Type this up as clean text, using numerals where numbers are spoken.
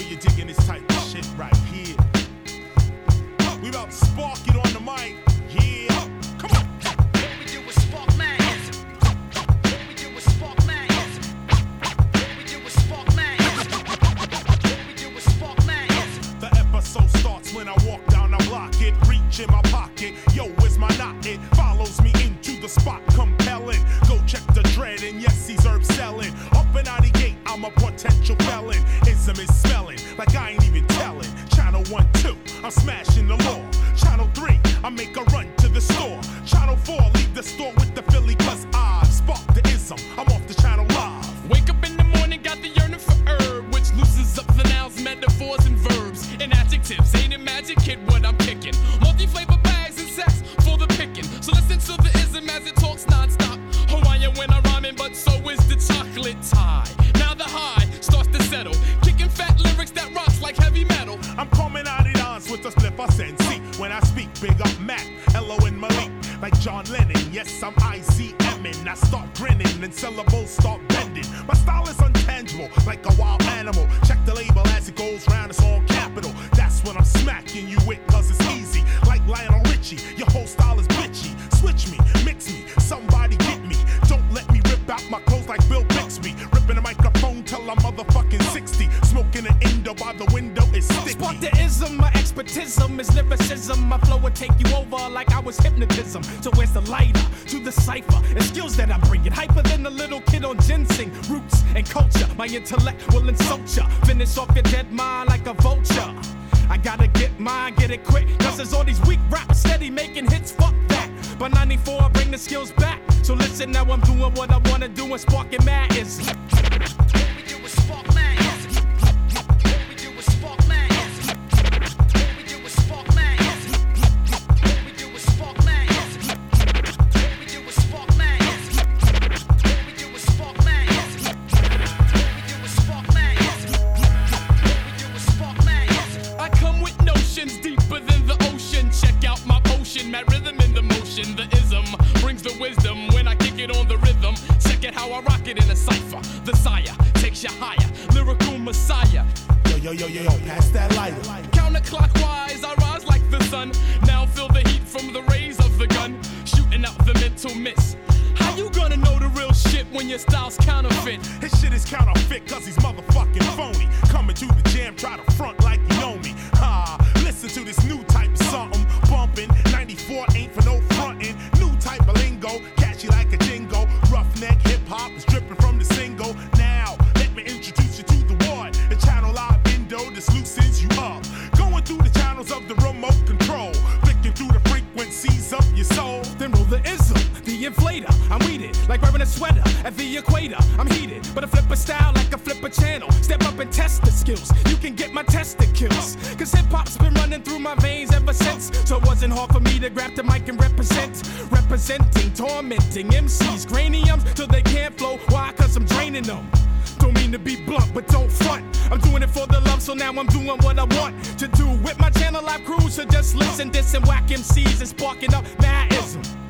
you're digging this type of shit right here. We about to spark it on the mic. Yeah. Come on. What we do is spark madness. What we do is spark madness. What we do is spark madness. What we do is spark madness. The episode starts when I walk down the block. It reach in my pocket. Yo, where's my knot? It follows me into the spot, compelling. Go check the dread, and yes, he's herb selling. Up and out the gate, I'm a potential felon. Ism is smelling like I ain't even telling. Channel 1, 2, I'm smashing the law. Channel 3, I make a run to the store. Channel 4, leave the store with the Philly, cause I spark the ism. I'm off the channel live. Wake up in the morning, got the yearning for herb, which loosens up the nouns, metaphors, and verbs, and adjectives. Ain't it magic, kid, what I'm kicking? Multi-flavor bags and sex for the picking. So listen to the ism as it talks non-stop. Hawaiian when I'm rhyming, but so is the chocolate tie. Now the high starts to settle, kicking fat lyrics that rocks like heavy metal. I'm coming out of dance with a slip I send. See, when I speak, big up Mac, Elo and Malik. Like John Lennon, yes, I'm ICMing. I start grinning and syllables start bending. My style is untangible, like a wild animal. Check the label as it goes round, it's all capital. That's when I'm smacking you with, cause it's easy. Like Lionel Richie, your whole style is bitchy. Switch me, mix me, somebody get me. Don't let me rip out my clothes like Bill Bixby. Ripping the microphone till I'm motherfucking 60. Smoking an Indo by the window is sticky. Spark the ism, my expertism is lyricism. My flow will take you over like I was hypnotism. So where's the lighter to the cipher and skills that I bring it? Hyper than a little kid on ginseng. Roots and culture, my intellect will insult ya. Finish off your dead mind like a vulture. I gotta get mine, get it quick, cause there's all these weak rappers steady making hits, fuck that. By 94 I bring the skills back. So listen, now I'm doing what I wanna do and sparking madness. What we do is spark madness. What we do is spark madness. What we do is spark madness. What we do is spark madness. What we do is spark madness. What we do is spark madness. What we do is spark madness. What we do is spark madness. I come with notions deeper than the ocean. Check out my potion, mad rhythm in the motion. The ism brings the wisdom when I kick it on the rhythm. Check it how I rock it in a cipher. The sire takes you higher, lyrical messiah. Yo, pass that lighter. Counterclockwise, I rise like the sun. Now feel the heat from the rays of the gun, shooting out the mental mist. How you gonna know the real shit when your style's counterfeit? His shit is counterfeit cause he's motherfucking phony. Coming to the jam, try to front like you know me. Listen to this new type of something. Bumping, 94 ain't for no frontin'. New type of lingo, catchy like a jingo. Roughneck hip-hop is dripping from the single. Now, let me introduce you to the one. The channel live window, this loosens you up. Going through the channels of the remote control. Flicking through the frequencies of your soul. Then roll the ism, the inflator. I'm weeded like wearing a sweater at the equator. I'm heated, but I flip a style like a flipper channel. Step up and test the skills. You can get my testicles. Cause hip hop's been running through my veins ever since. So it wasn't hard for me to grab the mic and represent. Representing, tormenting MCs, craniums till they can't flow. Why? Cause I'm draining them. Don't mean to be blunt, but don't front. I'm doing it for the love, so now I'm doing what I want to do with my channel live crew. So just listen, diss and whack MCs and sparking up madism.